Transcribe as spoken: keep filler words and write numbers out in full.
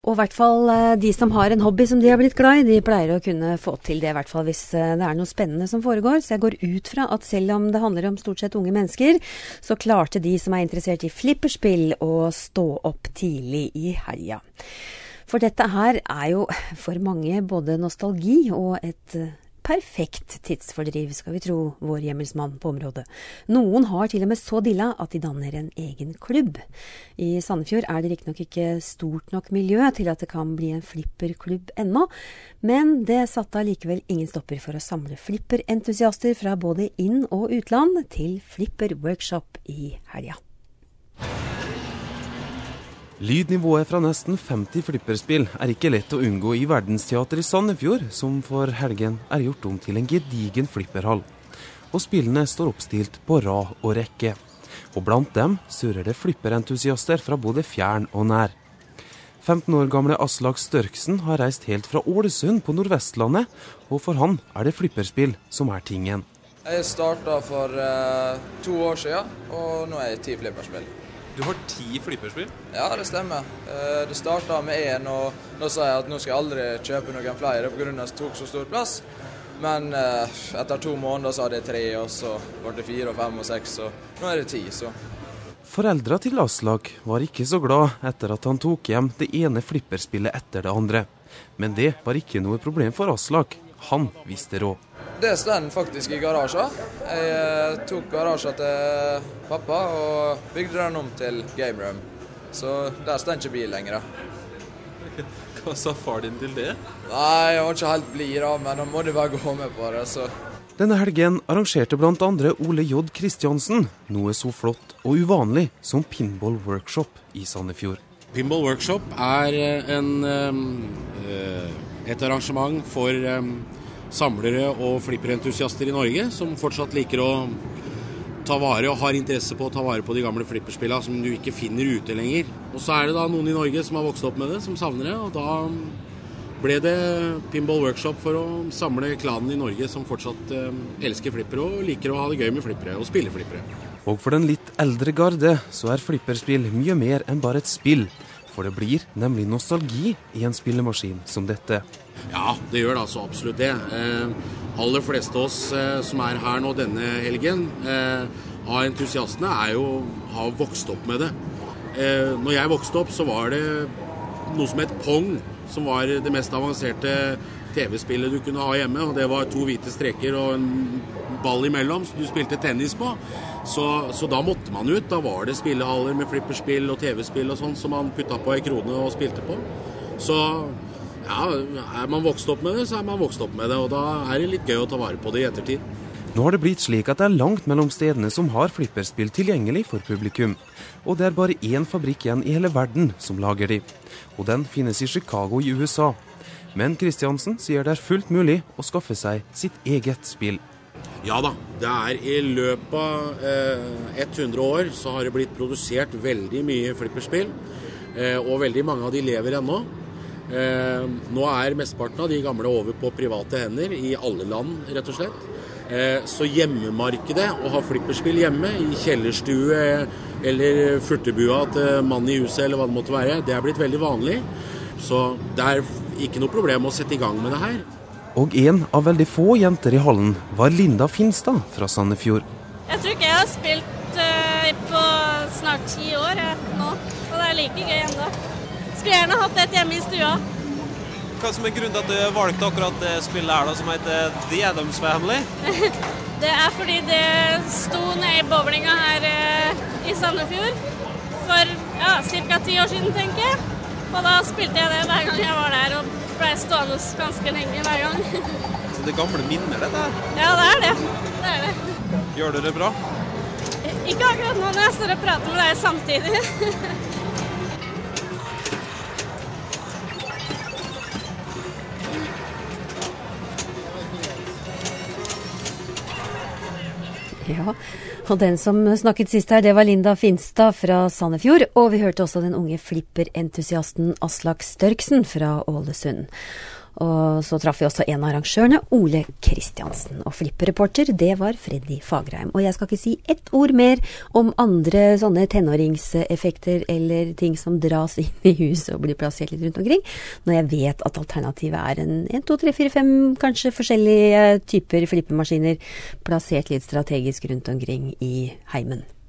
Og i hvert fall de som har en hobby som de har blitt glad i, de pleier å kunne få til det, i hvert fall hvis det er noe spennende som foregår. Så jeg går ut fra at selv om det handler om stort sett unge mennesker, så klarte de som er interessert i flipperspill å stå opp tidlig i helga. For dette her er jo for mange både nostalgi og et perfekt tidsfordriv, skal vi tro vår hjemmelsmann på området. Noen har til og med så dilla at de danner en egen klubb. I Sandefjord er det riktignok ikke stort nok miljø til at det kan bli en flipperklubb ennå, men det satte likevel ingen stopper for å samle flipperentusiaster fra både inn- og utland til flipperworkshop i helga. Lydnivået fra nesten femti flipperspill er ikke lett å unngå i Verdensteater i Sandefjord, som for helgen er gjort om til en gedigen flipperhall. Og spillene står oppstilt på rad og rekke. Og blant dem surrer det flipperentusiaster fra både fjern og nær. femten år gamle Aslak Størksen har reist helt fra Ålesund på Nordvestlandet, og for han er det flipperspill som er tingen. Jeg startet for uh, to år siden, og nå er jeg ti flipperspill. Du har ti flipperspill? Ja, det stemmer. Det startet med en, og nå sa jeg at nå skal jeg aldri kjøpe noen flere på grunn av at det tok så stor plass. Men etter to måneder så hadde jeg tre, og så var det fire, og fem, og seks, og nå er det ti, så. Foreldra til Aslak var ikke så glad etter at han tok hjem det ene flipperspillet etter det andre. Men det var ikke noe problem for Aslak. Han visste råd. Det stod faktisk i garasjen. Jeg tok garasjen til pappa og bygde den om til game room. Så der stod ikke bil lenger. Hva sa far din til det? Nei, jeg var ikke helt blid da, men da må du bare gå med på det. Så. Denne helgen arrangerte blant andre Ole J. Kristiansen noe så flott og uvanlig som Pinball Workshop i Sandefjord. Pinball Workshop er en, et arrangement for samlere og flipperentusiaster i Norge som fortsatt liker å ta vare og har interesse på å ta vare på de gamle flipperspillene som du ikke finner ute lenger. Og så er det da noen i Norge som har vokst opp med det, som savner det, og da ble det Pinball Workshop for å samle klanen i Norge som fortsatt eh, elsker flippere og liker å ha det gøy med flippere og spille flippere. Og for den litt eldre garde så er flipperspill mye mer enn bare et spill. For det blir nemlig nostalgi i en spillemaskin som dette. Ja, det gjør det altså absolutt det. Eh, aller fleste av oss eh, som er her nå denne helgen, eh, av entusiastene, er jo, har vokst opp med det. Eh, når jeg vokste opp så var det noe som het Pong, som var det mest avanserte T V-spillet du kunne ha hjemme, og det var to hvite streker og en ball imellom som du spilte tennis på. Så, så da måtte man ut, da var det spillehaller med flipperspill og T V-spill og sånn som man putta på en krone og spilte på. Så ja, er man vokst opp med det, så er man vokst opp med det, og da er det litt gøy å ta vare på det i ettertid. Nå har det blitt slik at det er langt mellom stedene som har flipperspill tilgjengelig for publikum. Og det er bare én fabrikk igjen i hele verden som lager de. Og den finnes i Chicago i U S A. Men Kristiansen sier det er fullt mulig å skaffe seg sitt eget spill. Ja da, det er i løpet av eh, hundre år så har det blitt produsert veldig mye flipperspill, eh, og veldig mange av de lever ennå. Eh, nå er mesteparten av de gamle over på private hender i alle land, rett og slett. Eh, så hjemmemarkedet, å ha flipperspill hjemme i kjellerstue eller furtebua til mann i huset eller hva det måtte være, det er blitt veldig vanlig. Så det er ikke noe problem å sette i gang med det her. Og en av veldig få jenter i hallen var Linda Finstad fra Sandefjord. Jeg tror ikke jeg har spilt uh, på snart ti år jeg, nå, og det er like gøy enda. Skulle gjerne hatt et hjemme i stua. Hva som er grunnen til at du valgte akkurat det spillet her da, som heter The Addams Family? Det er fordi det sto nede i bowlinga her uh, i Sandefjord for ja, cirka ti år siden, tenker jeg. Og da spilte jeg det hver gang jeg var der, og ble stående ganske lenge hver gang. Så det gamle minner dette her? Ja, det er det. Det er det. Gjør du det bra? Ikke akkurat nå når jeg står og prater med deg samtidig. Ja, og den som snakket sist her, det var Linda Finstad fra Sandefjord, og vi hørte også den unge flipperentusiasten Aslak Størksen fra Ålesund. Og så traff vi også en av arrangørene, Ole Kristiansen. Og flipperreporter, det var Freddy Fagerheim. Og jeg skal ikke si ett ord mer om andre sånne tenåringseffekter eller ting som dras inn i huset og blir plassert litt rundt omkring, når jeg vet at alternativet er en en, to, tre, fire, fem kanskje forskjellige typer flippermaskiner plassert litt strategisk rundt omkring i heimen.